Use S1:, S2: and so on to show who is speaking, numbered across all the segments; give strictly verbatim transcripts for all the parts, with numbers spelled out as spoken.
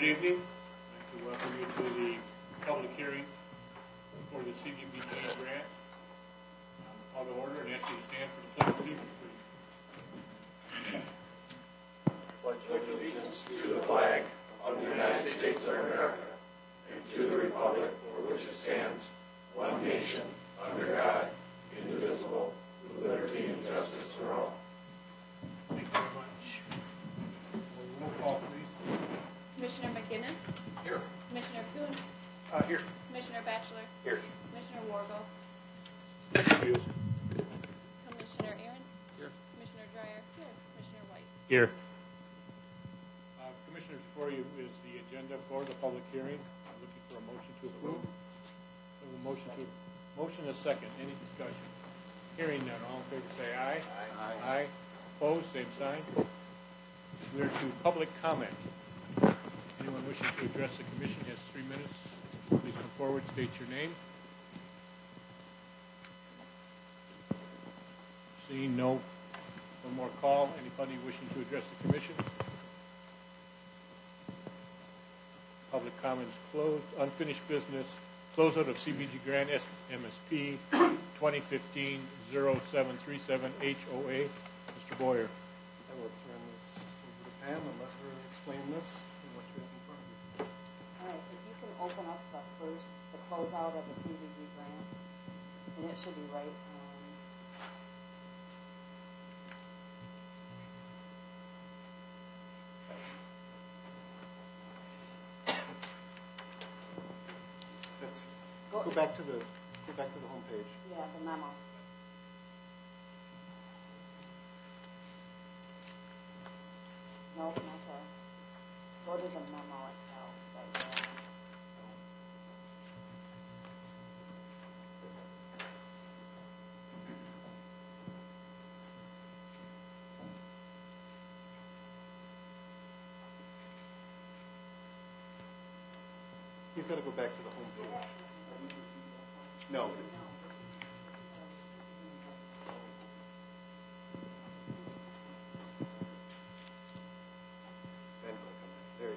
S1: Good evening. I'd like to welcome you to the public hearing for the C D B G grant. I'll call to order and ask you to stand for the pledge of allegiance, please.
S2: Pledge allegiance to the flag of the United States of America and to the republic for which it stands, one nation, under God, indivisible, with liberty and justice for all.
S1: Thank you very much. Roll call, please.
S3: Commissioner McGinnis?
S1: Here.
S3: Commissioner Kuhn?
S1: Uh, here.
S3: Commissioner Batchelor?
S1: Here.
S3: Commissioner Wargo?
S1: Excuse.
S3: Commissioner Aaron?
S1: Here.
S3: Commissioner Dreyer? Here. Commissioner White?
S1: Here. Uh, Commissioners, before you is the agenda for the public hearing. I'm looking for a motion to approve. A motion to motion a second. Any discussion? Hearing none. All in favor say aye. Aye. Aye. Opposed? Same sign. We are to public comment. Anyone wishing to address the commission has three minutes. Please come forward, state your name. Seeing no, one more call. Anybody wishing to address the commission? Public comments closed. Unfinished business. Closeout of C B G grant M S P twenty fifteen oh seven three seven H O A. Mister Boyer.
S4: I will turn this over to Pam and let her explain this and what you have in front of you.
S5: All right, if you can open up the first, the closeout of the C D B grant, and it should be right on.
S4: That's,
S5: Go,
S4: go back to the go back to the home page.
S5: Yeah, the memo. No, not there. Go to the memo itself, right there.
S4: He's got to go back to the home page. No. Then click on that. There you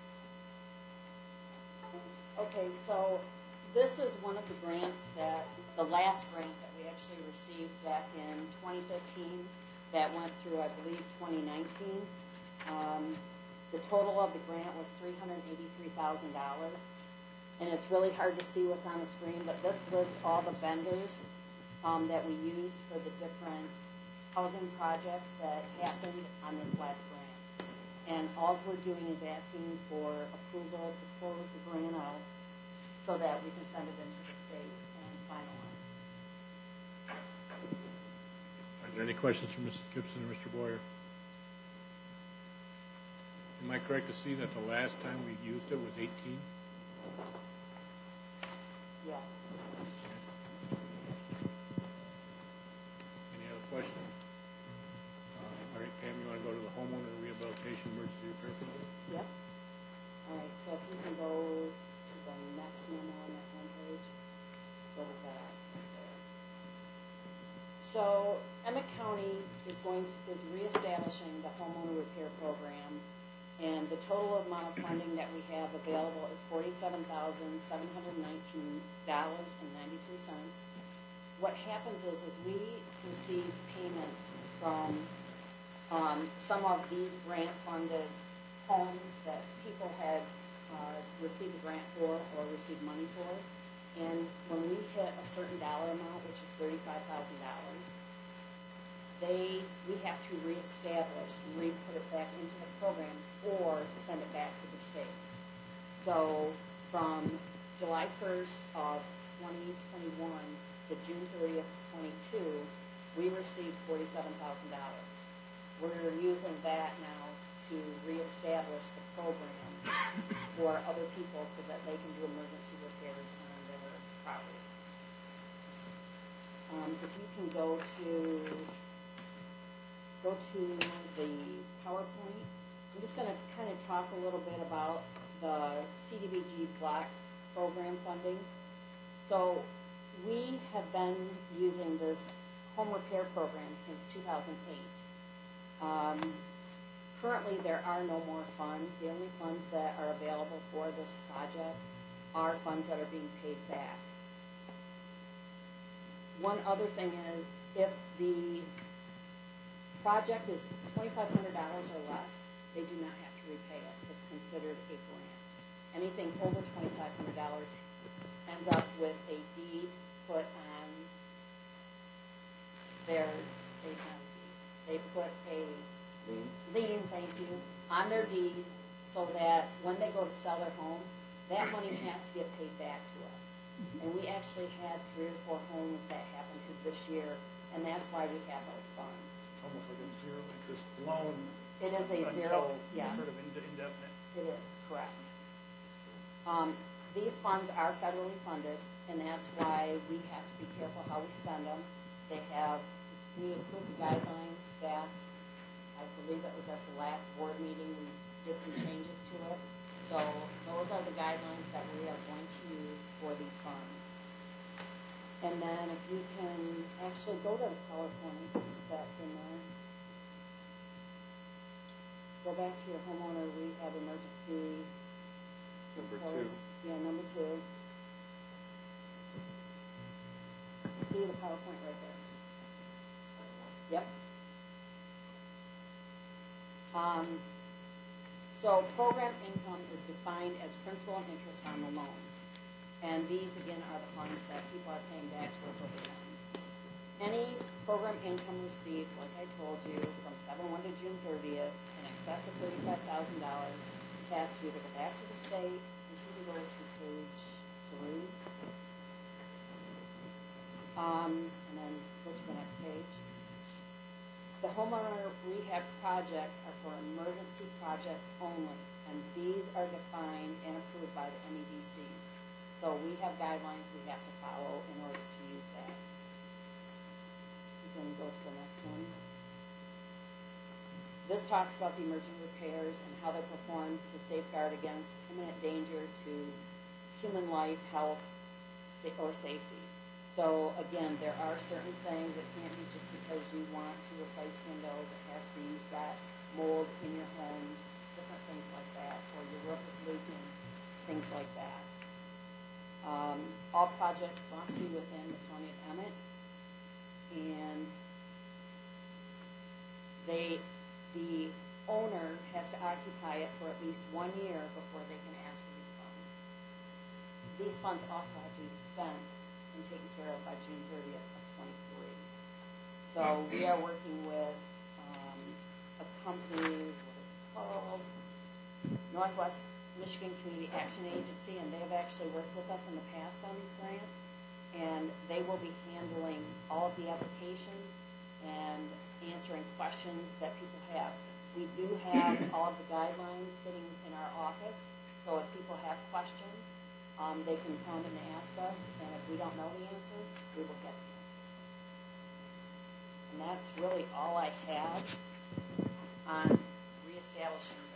S4: go.
S5: Okay, so this is one of the grants that, the last grant that we actually received back in twenty fifteen that went through, I believe, twenty nineteen. Um, the total of the grant was three hundred eighty-three thousand dollars. And it's really hard to see what's on the screen, but this lists all the vendors um, that we used for the different housing projects that happened on this last grant. And all we're doing is asking for approval to close the grant out so that we can send it into the state and finalize.
S1: Are there any questions from Missus Gibson or Mister Boyer? Am I correct to see that the last time we used it was eighteen?
S5: Yes.
S1: Any other questions? Uh, all right, Pam, you want to go to the homeowner rehabilitation emergency repair program?
S5: Yep. All right, so if you can go to the next memo on that one page, go to that right there. So Emmett County is going to, is reestablishing the homeowner repair program, and the total amount of funding that we have available is forty-seven thousand seven hundred nineteen dollars and ninety-three cents. What happens is, is we receive payments from um, some of these grant-funded homes that people had uh, received a grant for or received money for. And when we hit a certain dollar amount, which is thirty-five thousand dollars, they we have to reestablish and re-put it back into the program or send it back to the state. So from July first of twenty twenty-one to June thirtieth, twenty-two, we received forty-seven thousand dollars. We're using that now to reestablish the program for other people so that they can do emergency repairs on their property. Um, if you can go to go to the PowerPoint. I'm just going to kind of talk a little bit about the C D B G block program funding. So we have been using this home repair program since two thousand eight. Um, currently there are no more funds. The only funds that are available for this project are funds that are being paid back. One other thing is, if the project is twenty-five hundred dollars or less, they do not have to repay it. It's considered a grant. Anything over twenty-five hundred dollars ends up with a deed put on their, they, not a deed, they put a
S2: Lien?
S5: lien, thank you, on their deed, so that when they go to sell their home, that money has to get paid back to us. And we actually had three or four homes that happened to this year, and that's why we have those funds.
S1: Almost like a zero interest loan.
S5: It is a zero,
S1: Until
S5: yes,
S1: sort of inde- indefinite.
S5: it is, correct. Um, these funds are federally funded, and that's why we have to be careful how we spend them. They have, we approved the guidelines back, I believe it was at the last board meeting, we did some changes to it. So those are the guidelines that we are going to use for these funds. And then if you can actually go to the PowerPoint that's in there. Go back to your homeowner rehab emergency.
S4: Number
S5: code.
S4: two.
S5: Yeah, number two. See the PowerPoint right there. Yep. Um, so program income is defined as principal and interest on the loan. And these, again, are the funds that people are paying back to us over time. Any program income received, like I told you, from seven one to June thirtieth, in excess of thirty-five thousand dollars, has to either go back to the state, and you can go to page three, um, and then go to the next page. The homeowner rehab projects are for emergency projects only, and these are defined and approved by the M E D C. So we have guidelines we have to follow in order to use that. You can go to the next one. This talks about the emergency repairs and how they're performed to safeguard against imminent danger to human life, health, sa- or safety. So again, there are certain things that can't be just because you want to replace windows. It has to be you've got mold in your home, different things like that, or your roof is leaking, things like that. Um, all projects must be within the county of Emmett, and they, the owner has to occupy it for at least one year before they can ask for these funds. These funds also have to be spent and taken care of by June thirtieth of twenty-three. So we are working with um, a company, what is it called? Northwest Michigan Community Action Agency, and they have actually worked with us in the past on these grants, and they will be handling all of the application and answering questions that people have. We do have all of the guidelines sitting in our office, so if people have questions, um, they can come and ask us, and if we don't know the answer, we will get the answer. And that's really all I have on reestablishing this.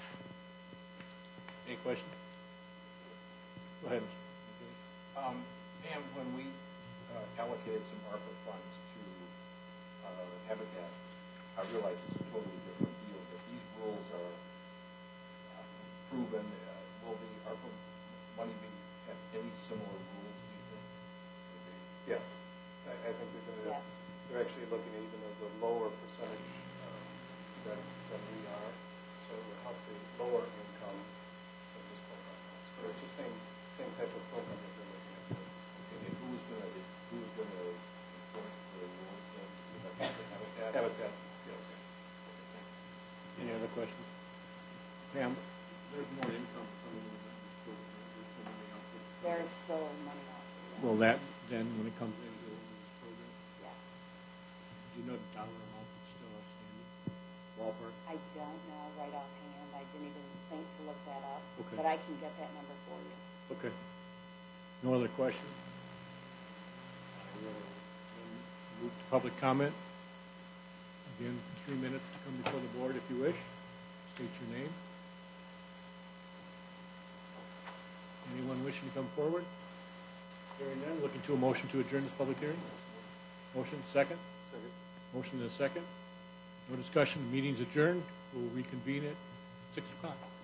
S1: Any questions? Go ahead. Mister
S2: Um, Pam, when we uh, allocated some ARPA funds to uh, Habitat, I realize it's a totally different deal, but these rules are uh, proven. Uh, will the ARPA money be, have any similar rules, do you think? Or they-
S4: Yes, I, I think they're gonna,
S5: Yes.
S4: they're actually looking at even at the lower percentage um, than, than we are, so it will help the lower income of this program. But it's the same, same type of program that they're looking at.
S2: Okay, and who is going to, who is going to enforce the rules then? Would that be the Habitat?
S4: Habitat, yes.
S1: Any other questions? Pam?
S6: There's more income coming in than this program. There's still money out there.
S5: There's still money out there.
S1: Will that then, when it comes in, go into this program?
S5: Yes.
S1: Do you know the dollar amount that's still outstanding? Ballpark?
S5: I don't know right offhand. I didn't even think to look that up.
S1: Okay.
S5: But I can get that number for you.
S1: Okay. No other questions? I will then move to public comment. Again, three minutes to come before the board if you wish. State your name. Anyone wishing to come forward? Hearing none, looking to a motion to adjourn this public hearing? Motion, second?
S4: Second.
S1: Motion and a second. No discussion, meeting's adjourned. We'll reconvene at six o'clock.